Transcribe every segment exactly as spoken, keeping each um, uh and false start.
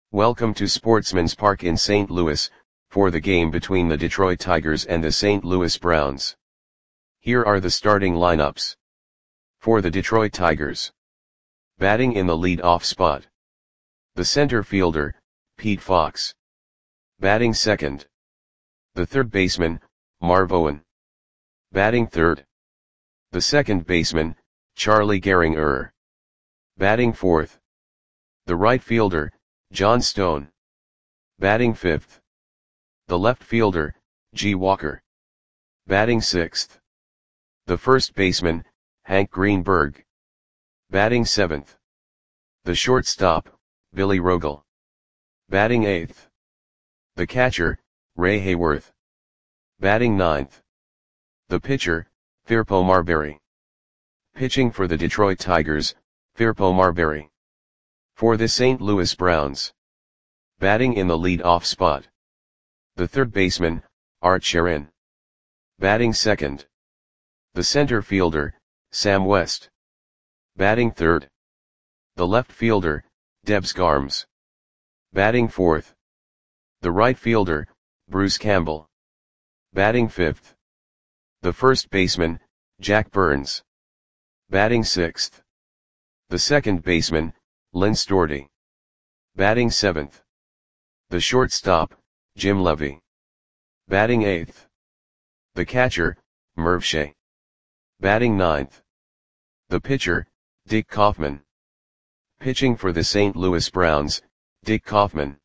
Welcome to Sportsman's Park in Saint Louis, for the game between the Detroit Tigers and the Saint Louis Browns. Here are the starting lineups. For the Detroit Tigers. Batting in the lead-off spot. The center fielder, Pete Fox. Batting second. The third baseman, Marv Owen. Batting third. The second baseman, Charlie Gehringer. Batting fourth. The right fielder, John Stone. Batting fifth. The left fielder, G. Walker. Batting sixth. The first baseman, Hank Greenberg. Batting seventh. The shortstop, Billy Rogel. Batting eighth. The catcher, Ray Hayworth. Batting ninth. The pitcher, Firpo Marberry. Pitching for the Detroit Tigers, Firpo Marberry. For the Saint Louis Browns. Batting in the lead-off spot. The third baseman, Art Sherin. Batting second. The center fielder, Sam West. Batting third. The left fielder, Debs Garms. Batting fourth. The right fielder, Bruce Campbell. Batting fifth. The first baseman, Jack Burns. Batting sixth. The second baseman, Lynn Storty. Batting seventh. The shortstop, Jim Levy. Batting eighth. The catcher, Merv Shea. Batting ninth. The pitcher, Dick Kaufman. Pitching for the Saint Louis Browns, Dick Kaufman.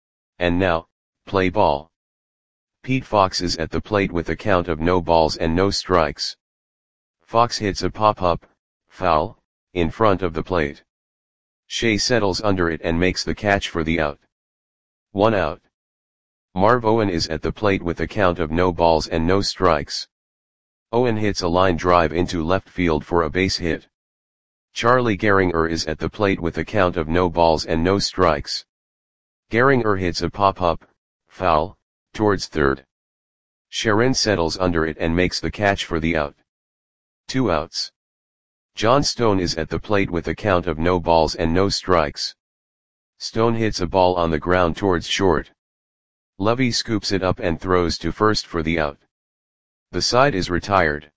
And now, play ball. Pete Fox is at the plate with a count of no balls and no strikes. Fox hits a pop-up, foul, in front of the plate. Shea settles under it and makes the catch for the out. One out. Marv Owen is at the plate with a count of no balls and no strikes. Owen hits a line drive into left field for a base hit. Charlie Gehringer is at the plate with a count of no balls and no strikes. Gehringer hits a pop-up, foul, towards third. Sherin settles under it and makes the catch for the out. Two outs. John Stone is at the plate with a count of no balls and no strikes. Stone hits a ball on the ground towards short. Levy scoops it up and throws to first for the out. The side is retired.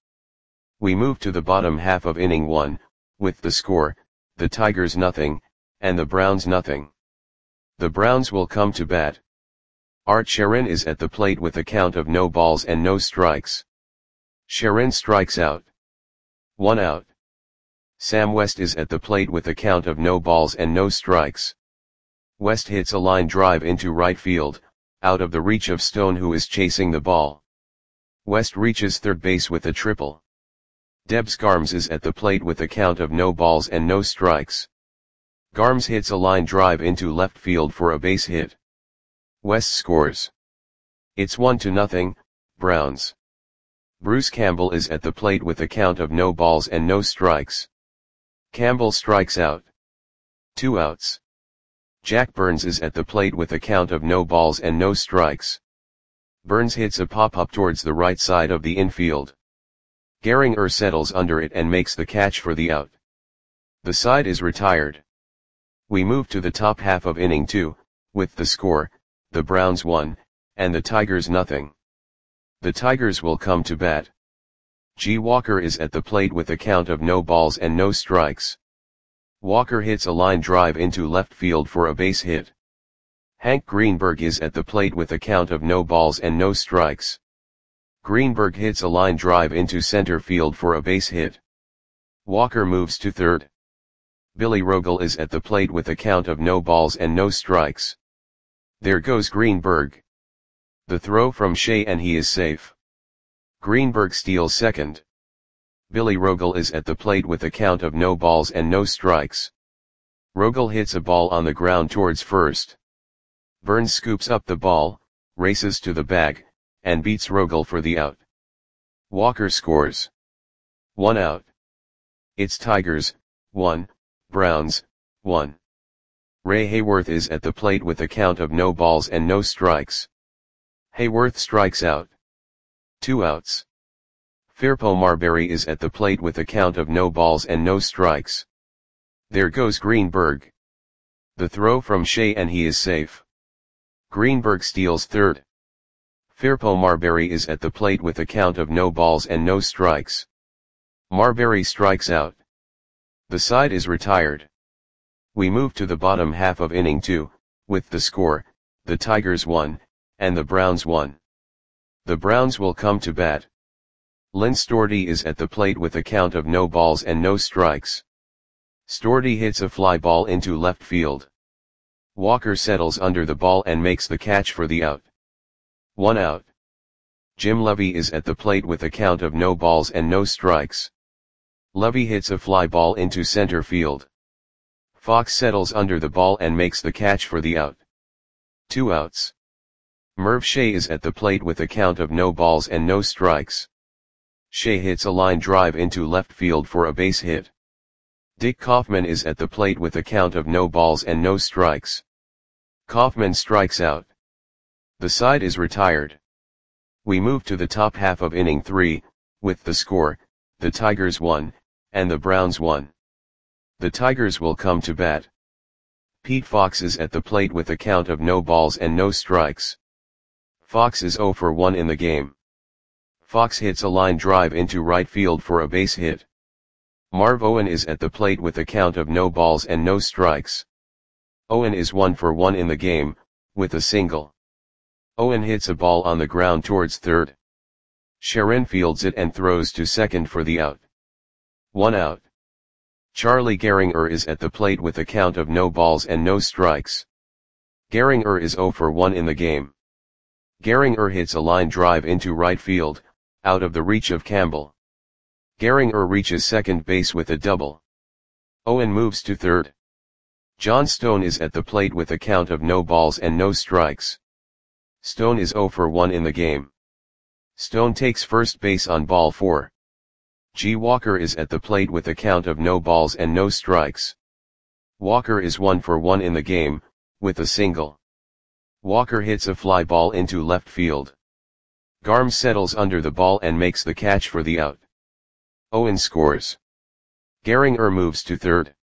We move to the bottom half of inning one, with the score, the Tigers nothing, and the Browns nothing. The Browns will come to bat. Art Sherin is at the plate with a count of no balls and no strikes. Sherin strikes out. One out. Sam West is at the plate with a count of no balls and no strikes. West hits a line drive into right field, out of the reach of Stone, who is chasing the ball. West reaches third base with a triple. Debs Garms is at the plate with a count of no balls and no strikes. Garms hits a line drive into left field for a base hit. West scores. It's one to nothing, Browns. Bruce Campbell is at the plate with a count of no balls and no strikes. Campbell strikes out. Two outs. Jack Burns is at the plate with a count of no balls and no strikes. Burns hits a pop-up towards the right side of the infield. Gehringer settles under it and makes the catch for the out. The side is retired. We move to the top half of inning two, with the score, the Browns one, and the Tigers nothing. The Tigers will come to bat. G. Walker is at the plate with a count of no balls and no strikes. Walker hits a line drive into left field for a base hit. Hank Greenberg is at the plate with a count of no balls and no strikes. Greenberg hits a line drive into center field for a base hit. Walker moves to third. Billy Rogel is at the plate with a count of no balls and no strikes. There goes Greenberg. The throw from Shea and he is safe. Greenberg steals second. Billy Rogel is at the plate with a count of no balls and no strikes. Rogel hits a ball on the ground towards first. Burns scoops up the ball, races to the bag, and beats Rogel for the out. Walker scores. One out. It's Tigers, one, Browns, one. Ray Hayworth is at the plate with a count of no balls and no strikes. Hayworth strikes out. Two outs. Firpo Marberry is at the plate with a count of no balls and no strikes. There goes Greenberg. The throw from Shea and he is safe. Greenberg steals third. Firpo Marbury is at the plate with a count of no balls and no strikes. Marbury strikes out. The side is retired. We move to the bottom half of inning two, with the score, the Tigers won, and the Browns won. The Browns will come to bat. Lynn Stordy is at the plate with a count of no balls and no strikes. Stordy hits a fly ball into left field. Walker settles under the ball and makes the catch for the out. One out. Jim Levy is at the plate with a count of no balls and no strikes. Levy hits a fly ball into center field. Fox settles under the ball and makes the catch for the out. Two outs. Merv Shea is at the plate with a count of no balls and no strikes. Shea hits a line drive into left field for a base hit. Dick Kaufman is at the plate with a count of no balls and no strikes. Kaufman strikes out. The side is retired. We move to the top half of inning three, with the score, the Tigers won, and the Browns won. The Tigers will come to bat. Pete Fox is at the plate with a count of no balls and no strikes. Fox is oh for one in the game. Fox hits a line drive into right field for a base hit. Marv Owen is at the plate with a count of no balls and no strikes. Owen is one for one in the game, with a single. Owen hits a ball on the ground towards third. Sharon fields it and throws to second for the out. One out. Charlie Gehringer is at the plate with a count of no balls and no strikes. Gehringer is oh for one in the game. Gehringer hits a line drive into right field, out of the reach of Campbell. Gehringer reaches second base with a double. Owen moves to third. John Stone is at the plate with a count of no balls and no strikes. Stone is oh for one in the game. Stone takes first base on ball four. G. Walker is at the plate with a count of no balls and no strikes. Walker is one for one in the game, with a single. Walker hits a fly ball into left field. Garm settles under the ball and makes the catch for the out. Owen scores. Gehringer moves to third.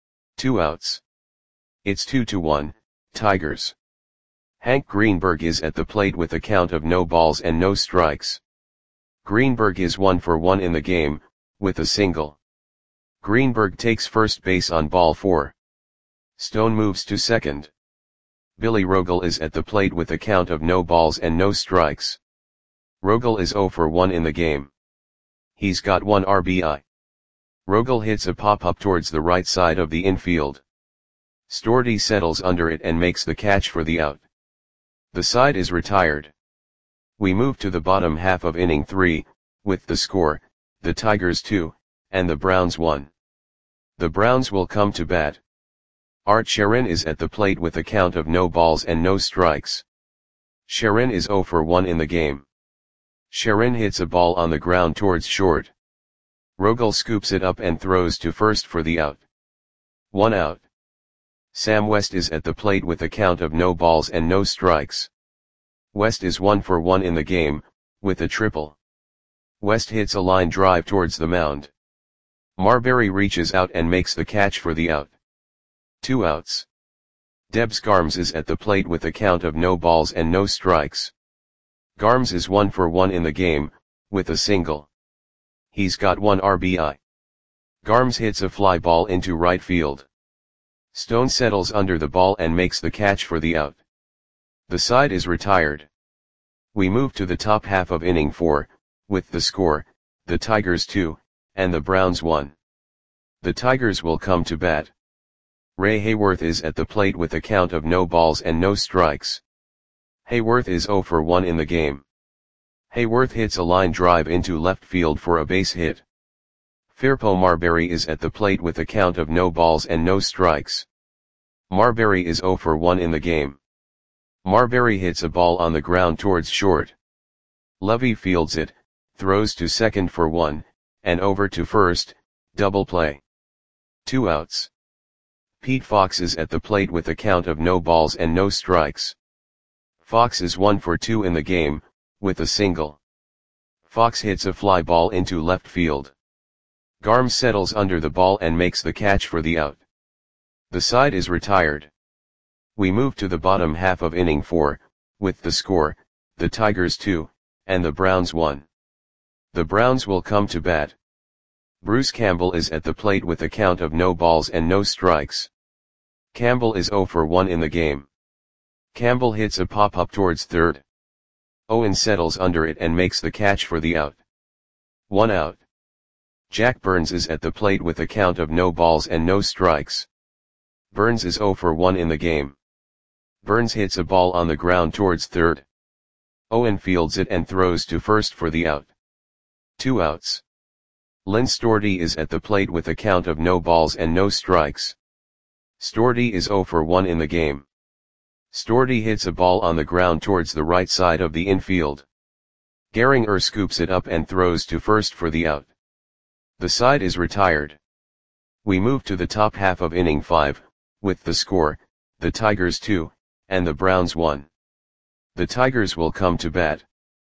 Two outs. It's two to one, Tigers. Hank Greenberg is at the plate with a count of no balls and no strikes. Greenberg is one for one in the game, with a single. Greenberg takes first base on ball four. Stone moves to second. Billy Rogel is at the plate with a count of no balls and no strikes. Rogel is oh for one in the game. He's got one R B I. Rogel hits a pop-up towards the right side of the infield. Stordy settles under it and makes the catch for the out. The side is retired. We move to the bottom half of inning three, with the score, the Tigers two, and the Browns one. The Browns will come to bat. Art Sharon is at the plate with a count of no balls and no strikes. Sharon is oh for one in the game. Sharon hits a ball on the ground towards short. Rogel scoops it up and throws to first for the out. One out. Sam West is at the plate with a count of no balls and no strikes. West is one for one in the game, with a triple. West hits a line drive towards the mound. Marbury reaches out and makes the catch for the out. Two outs. Debs Garms is at the plate with a count of no balls and no strikes. Garms is one for one in the game, with a single. He's got one R B I. Garms hits a fly ball into right field. Stone settles under the ball and makes the catch for the out. The side is retired. We move to the top half of inning four, with the score, the Tigers two, and the Browns one. The Tigers will come to bat. Ray Hayworth is at the plate with a count of no balls and no strikes. Hayworth is oh for one in the game. Hayworth hits a line drive into left field for a base hit. Firpo Marbury is at the plate with a count of no balls and no strikes. Marbury is oh for one in the game. Marbury hits a ball on the ground towards short. Levy fields it, throws to second for one, and over to first, double play. Two outs. Pete Fox is at the plate with a count of no balls and no strikes. Fox is one for two in the game, with a single. Fox hits a fly ball into left field. Garm settles under the ball and makes the catch for the out. The side is retired. We move to the bottom half of inning four, with the score, the Tigers two, and the Browns one. The Browns will come to bat. Bruce Campbell is at the plate with a count of no balls and no strikes. Campbell is oh for one in the game. Campbell hits a pop-up towards third. Owen settles under it and makes the catch for the out. One out. Jack Burns is at the plate with a count of no balls and no strikes. Burns is oh for one in the game. Burns hits a ball on the ground towards third. Owen fields it and throws to first for the out. Two outs. Lynn Storty is at the plate with a count of no balls and no strikes. Storty is oh for one in the game. Storty hits a ball on the ground towards the right side of the infield. Gehringer scoops it up and throws to first for the out. The side is retired. We move to the top half of inning five, with the score, the Tigers two, and the Browns one. The Tigers will come to bat.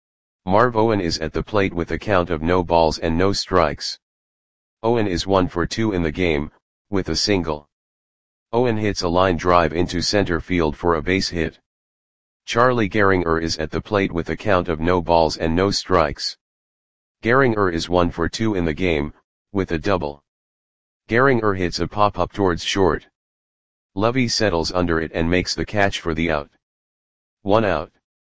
Marv Owen is at the plate with a count of no balls and no strikes. Owen is one for two in the game, with a single. Owen hits a line drive into center field for a base hit. Charlie Gehringer is at the plate with a count of no balls and no strikes. Gehringer is one for two in the game, with a double. Gehringer hits a pop-up towards short. Lovey settles under it and makes the catch for the out. One out.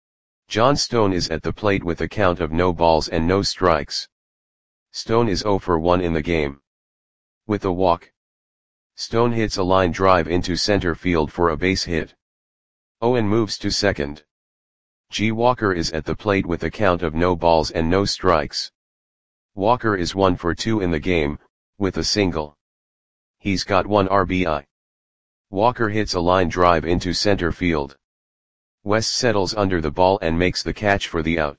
John Stone is at the plate with a count of no balls and no strikes. Stone is oh for one in the game. With a walk. Stone hits a line drive into center field for a base hit. Owen moves to second. G. Walker is at the plate with a count of no balls and no strikes. Walker is one for two in the game, with a single. He's got one R B I. Walker hits a line drive into center field. West settles under the ball and makes the catch for the out.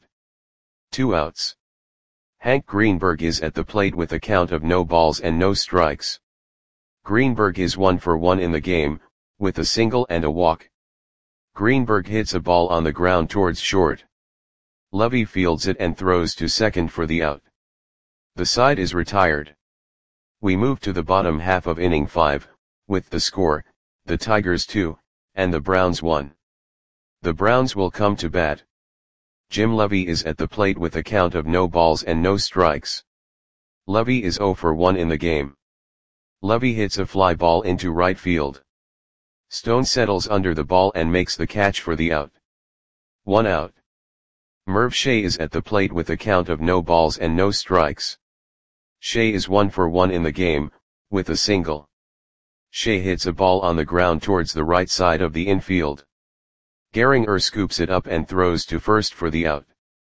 Two outs. Hank Greenberg is at the plate with a count of no balls and no strikes. Greenberg is one for one in the game, with a single and a walk. Greenberg hits a ball on the ground towards short. Lovey fields it and throws to second for the out. The side is retired. We move to the bottom half of inning five, with the score, the Tigers two, and the Browns one. The Browns will come to bat. Jim Lovey is at the plate with a count of no balls and no strikes. Lovey is oh for one in the game. Lovey hits a fly ball into right field. Stone settles under the ball and makes the catch for the out. One out. Merv Shea is at the plate with a count of no balls and no strikes. Shea is one for one in the game, with a single. Shea hits a ball on the ground towards the right side of the infield. Gehringer scoops it up and throws to first for the out.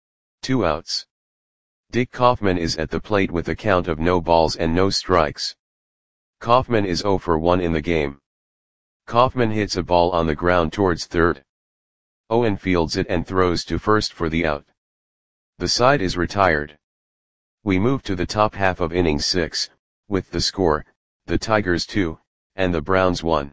Two outs. Dick Kaufman is at the plate with a count of no balls and no strikes. Kaufman is oh for one in the game. Kaufman hits a ball on the ground towards third. Owen fields it and throws to first for the out. The side is retired. We move to the top half of inning six, with the score, the Tigers two, and the Browns one.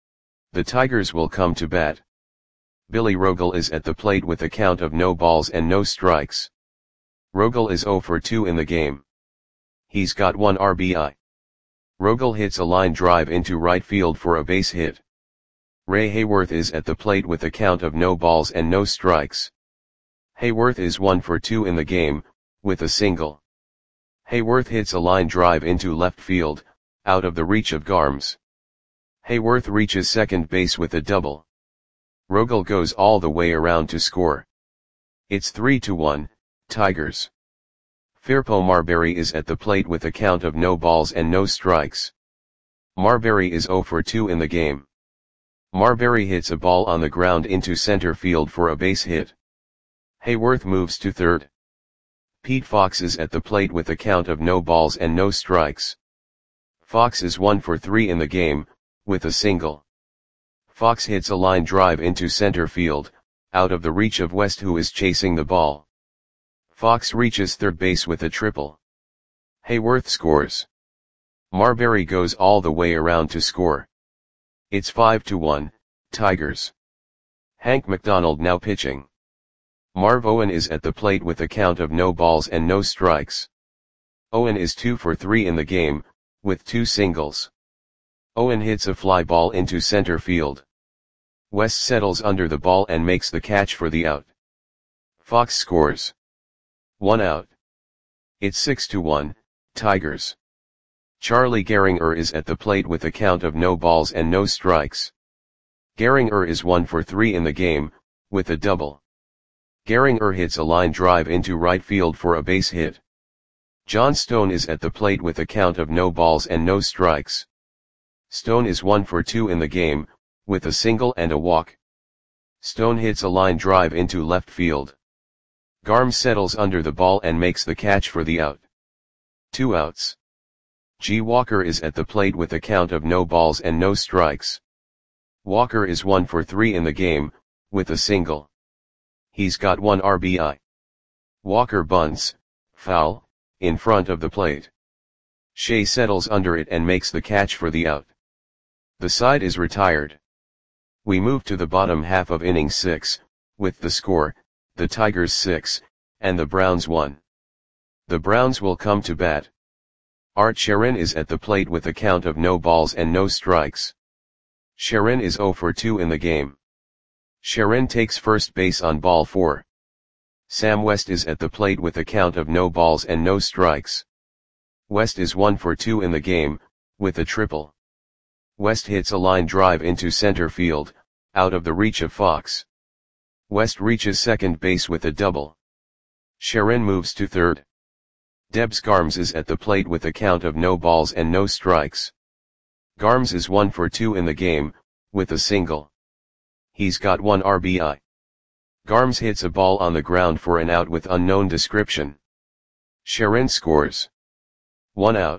The Tigers will come to bat. Billy Rogel is at the plate with a count of no balls and no strikes. Rogel is oh for two in the game. He's got one R B I. Rogel hits a line drive into right field for a base hit. Ray Hayworth is at the plate with a count of no balls and no strikes. Hayworth is one for two in the game, with a single. Hayworth hits a line drive into left field, out of the reach of Garms. Hayworth reaches second base with a double. Rogel goes all the way around to score. It's three to one, Tigers. Firpo Marbury is at the plate with a count of no balls and no strikes. Marbury is oh for two in the game. Marbury hits a ball on the ground into center field for a base hit. Hayworth moves to third. Pete Fox is at the plate with a count of no balls and no strikes. Fox is one for three in the game, with a single. Fox hits a line drive into center field, out of the reach of West, who is chasing the ball. Fox reaches third base with a triple. Hayworth scores. Marbury goes all the way around to score. It's five to one, Tigers. Hank McDonald now pitching. Marv Owen is at the plate with a count of no balls and no strikes. Owen is two for three in the game, with two singles. Owen hits a fly ball into center field. West settles under the ball and makes the catch for the out. Fox scores. One out. It's six to one, Tigers. Charlie Gehringer is at the plate with a count of no balls and no strikes. Gehringer is one for three in the game, with a double. Gehringer hits a line drive into right field for a base hit. John Stone is at the plate with a count of no balls and no strikes. Stone is one for two in the game, with a single and a walk. Stone hits a line drive into left field. Garm settles under the ball and makes the catch for the out. Two outs. G. Walker is at the plate with a count of no balls and no strikes. Walker is one for three in the game, with a single. He's got one R B I. Walker bunts, foul, in front of the plate. Shea settles under it and makes the catch for the out. The side is retired. We move to the bottom half of inning six, with the score, the Tigers six, and the Browns one. The Browns will come to bat. Art Sherin is at the plate with a count of no balls and no strikes. Sherin is zero for two in the game. Sherin takes first base on ball four. Sam West is at the plate with a count of no balls and no strikes. West is one for two in the game, with a triple. West hits a line drive into center field, out of the reach of Fox. West reaches second base with a double. Sherin moves to third. Debs Garms is at the plate with a count of no balls and no strikes. Garms is one for two in the game, with a single. He's got one R B I. Garms hits a ball on the ground for an out with unknown description. Sherin scores. One out.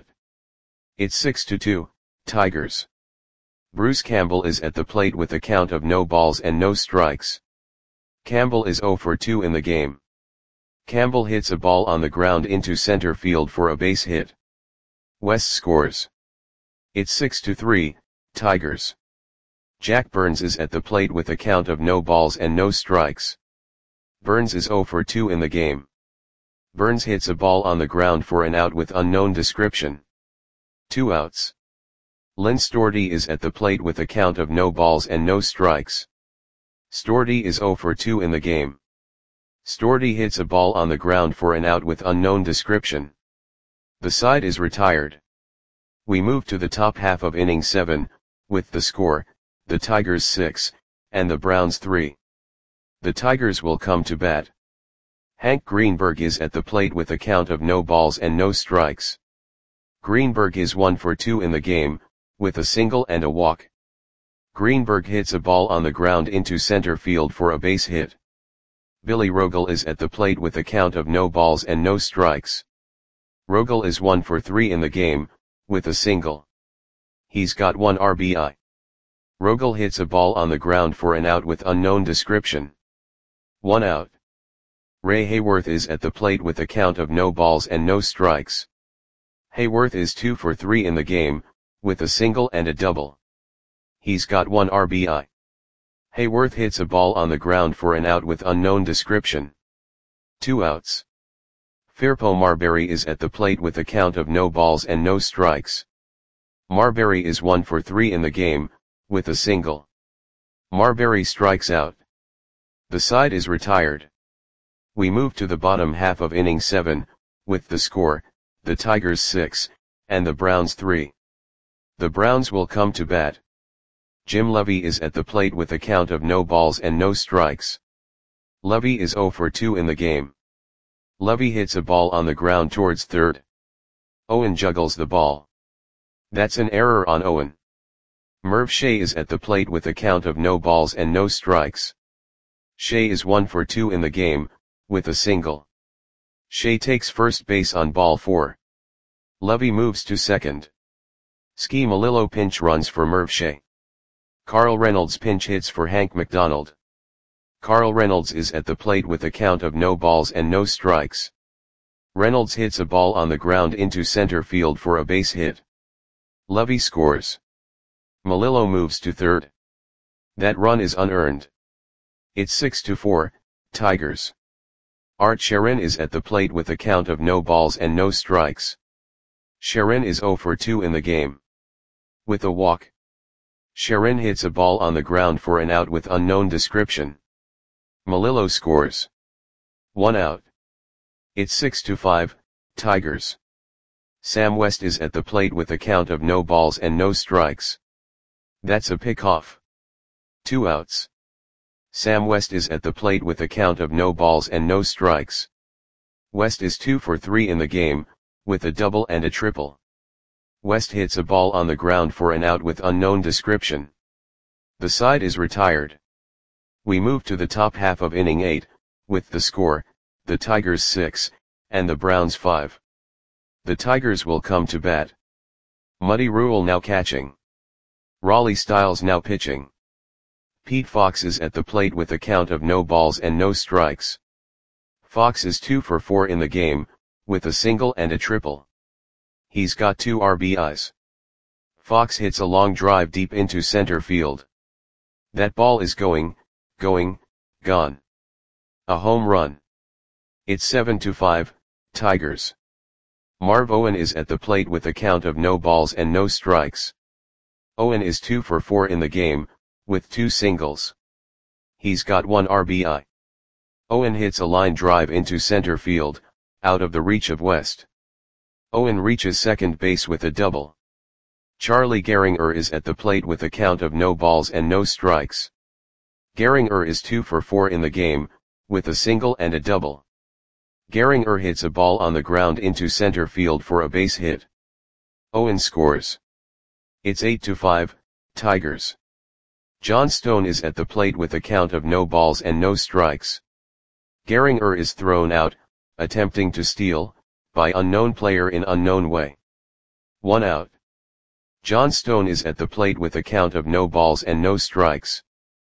It's six to two, Tigers. Bruce Campbell is at the plate with a count of no balls and no strikes. Campbell is zero for two in the game. Campbell hits a ball on the ground into center field for a base hit. West scores. It's six to three, Tigers. Jack Burns is at the plate with a count of no balls and no strikes. Burns is zero for two in the game. Burns hits a ball on the ground for an out with unknown description. Two outs. Lynn Storti is at the plate with a count of no balls and no strikes. Storti is zero for two in the game. Storti hits a ball on the ground for an out with unknown description. The side is retired. We move to the top half of inning seven, with the score, the Tigers six, and the Browns three. The Tigers will come to bat. Hank Greenberg is at the plate with a count of no balls and no strikes. Greenberg is one for two in the game, with a single and a walk. Greenberg hits a ball on the ground into center field for a base hit. Billy Rogel is at the plate with a count of no balls and no strikes. Rogel is one for three in the game, with a single. He's got one R B I. Rogel hits a ball on the ground for an out with unknown description. One out. Ray Hayworth is at the plate with a count of no balls and no strikes. Hayworth is two for three in the game, with a single and a double. He's got one R B I. Hayworth hits a ball on the ground for an out with unknown description. Two outs. Firpo Marberry is at the plate with a count of no balls and no strikes. Marberry is one for three in the game, with a single. Marberry strikes out. The side is retired. We move to the bottom half of inning seven, with the score, the Tigers six, and the Browns three. The Browns will come to bat. Jim Levy is at the plate with a count of no balls and no strikes. Levy is zero for two in the game. Levy hits a ball on the ground towards third. Owen juggles the ball. That's an error on Owen. Merv Shea is at the plate with a count of no balls and no strikes. Shea is one for two in the game, with a single. Shea takes first base on ball four. Levy moves to second. Ski Malillo pinch runs for Merv Shea. Carl Reynolds pinch hits for Hank McDonald. Carl Reynolds is at the plate with a count of no balls and no strikes. Reynolds hits a ball on the ground into center field for a base hit. Levy scores. Malillo moves to third. That run is unearned. It's six to four, Tigers. Art Sherin is at the plate with a count of no balls and no strikes. Sherin is zero for two in the game. With a walk. Sharon hits a ball on the ground for an out with unknown description. Malillo scores. One out. It's six to five, Tigers. Sam West is at the plate with a count of no balls and no strikes. That's a pick-off. Two outs. Sam West is at the plate with a count of no balls and no strikes. West is two for three in the game, with a double and a triple. West hits a ball on the ground for an out with unknown description. The side is retired. We move to the top half of inning eight, with the score, the Tigers six, and the Browns five. The Tigers will come to bat. Muddy Rule now catching. Raleigh Styles now pitching. Pete Fox is at the plate with a count of no balls and no strikes. Fox is two for four in the game, with a single and a triple. He's got two R B Is. Fox hits a long drive deep into center field. That ball is going, going, gone. A home run. It's seven to five, Tigers. Marv Owen is at the plate with a count of no balls and no strikes. Owen is two for four in the game, with two singles. He's got one R B I. Owen hits a line drive into center field, out of the reach of West. Owen reaches second base with a double. Charlie Gehringer is at the plate with a count of no balls and no strikes. Gehringer is two for four in the game, with a single and a double. Gehringer hits a ball on the ground into center field for a base hit. Owen scores. It's eight to five, Tigers. John Stone is at the plate with a count of no balls and no strikes. Gehringer is thrown out, attempting to steal, by unknown player in unknown way. One out. John Stone is at the plate with a count of no balls and no strikes.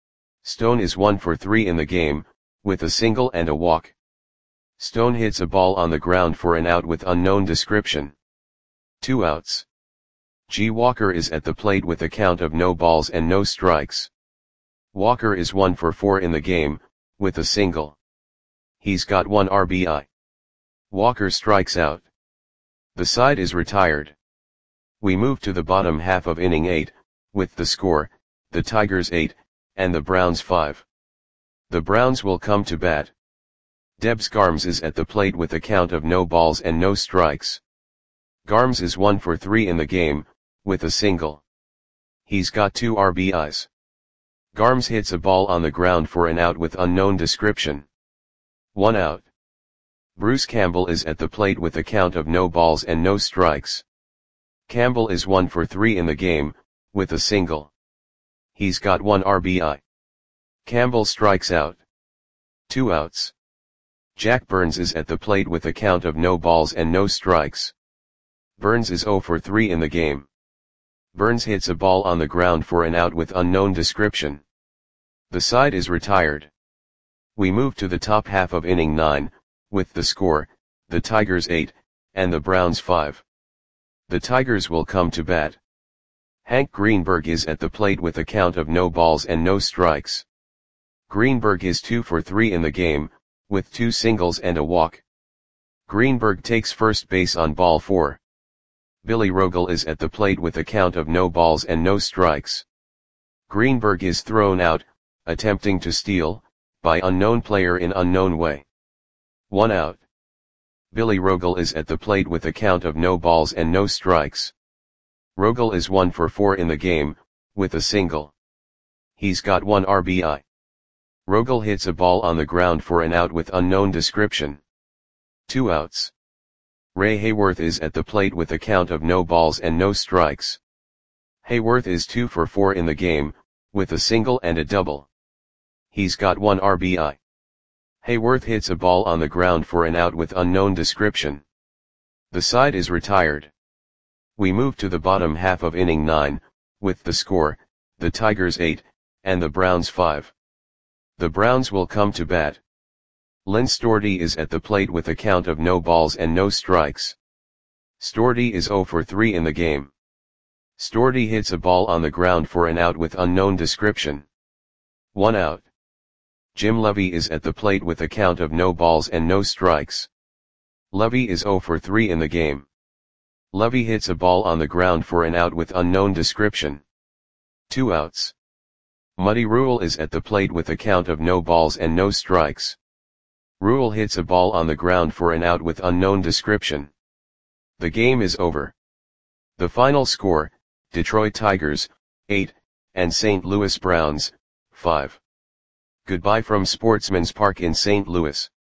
Stone is one for three in the game, with a single and a walk. Stone hits a ball on the ground for an out with unknown description. Two outs. G. Walker is at the plate with a count of no balls and no strikes. Walker is one for four in the game, with a single. He's got one R B I. Walker strikes out. The side is retired. We move to the bottom half of inning eight, with the score, the Tigers eight, and the Browns five. The Browns will come to bat. Debs Garms is at the plate with a count of no balls and no strikes. Garms is one for three in the game, with a single. He's got two R B Is. Garms hits a ball on the ground for an out with unknown description. One out. Bruce Campbell is at the plate with a count of no balls and no strikes. Campbell is one for three in the game, with a single. He's got one R B I. Campbell strikes out. Two outs. Jack Burns is at the plate with a count of no balls and no strikes. Burns is zero for three in the game. Burns hits a ball on the ground for an out with unknown description. The side is retired. We move to the top half of inning nine, with the score, the Tigers eight, and the Browns five. The Tigers will come to bat. Hank Greenberg is at the plate with a count of no balls and no strikes. Greenberg is two for three in the game, with two singles and a walk. Greenberg takes first base on ball four. Billy Rogel is at the plate with a count of no balls and no strikes. Greenberg is thrown out, attempting to steal, by unknown player in unknown way. One out. Billy Rogel is at the plate with a count of no balls and no strikes. Rogel is one for four in the game, with a single. He's got one R B I. Rogel hits a ball on the ground for an out with unknown description. Two outs. Ray Hayworth is at the plate with a count of no balls and no strikes. Hayworth is two for four in the game, with a single and a double. He's got one R B I. Hayworth hits a ball on the ground for an out with unknown description. The side is retired. We move to the bottom half of inning nine, with the score, the Tigers eight, and the Browns five. The Browns will come to bat. Lynn Storty is at the plate with a count of no balls and no strikes. Storty is zero for three in the game. Storty hits a ball on the ground for an out with unknown description. One out. Jim Levy is at the plate with a count of no balls and no strikes. Levy is zero for three in the game. Levy hits a ball on the ground for an out with unknown description. Two outs. Muddy Rule is at the plate with a count of no balls and no strikes. Rule hits a ball on the ground for an out with unknown description. The game is over. The final score, Detroit Tigers, eight, and Saint Louis Browns, five. Goodbye from Sportsman's Park in Saint Louis.